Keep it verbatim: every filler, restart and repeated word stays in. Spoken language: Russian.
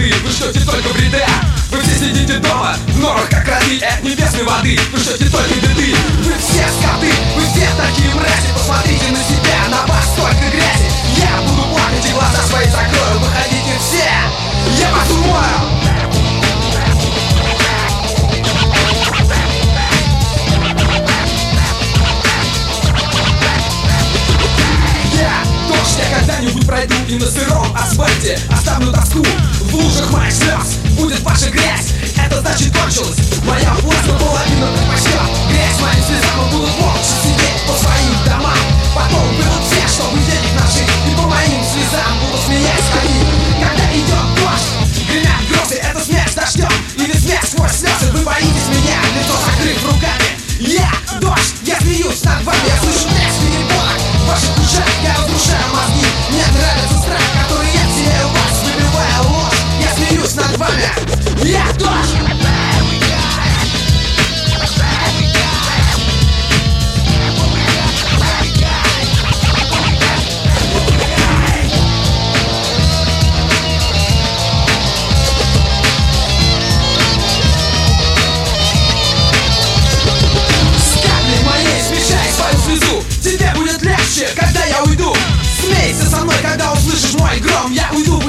воды, вы ждете только вреда. Вы все сидите дома, в норах как роды от небесной воды. Вы ждете только беды. Вы все скоты, вы все такие мрази. Посмотрите на себя, на вас столько грязи. Я буду плакать и глаза свои закрою. Выходите все, я вас умою. Я когда-нибудь пройду и на сыром асфальте оставлю тоску. В лужах моих слез будет ваша грязь. Это значит кончилась моя власть, наполовину предпочтет. Грязь моим слезам, и будут молча сидеть по своим домам. Потом придут все, чтобы денег нажить, и по моим слезам будут смеясь ходить. Когда идет дождь, гремят грозы, это смерть дождем или смерть сквозь слезы. Вы боитесь меня, лицо закрыв руками. Я дождь, я смеюсь над вами. Я слышу треск перепонок в ваших ушах, я разрушаю мозги. Мне нравится страх, который я вселяю в вас, выбивая ложь. Я смеюсь над вами. Я дождь. Тебе будет легче, когда я уйду. Смейся со мной, когда услышишь мой гром. Я уйду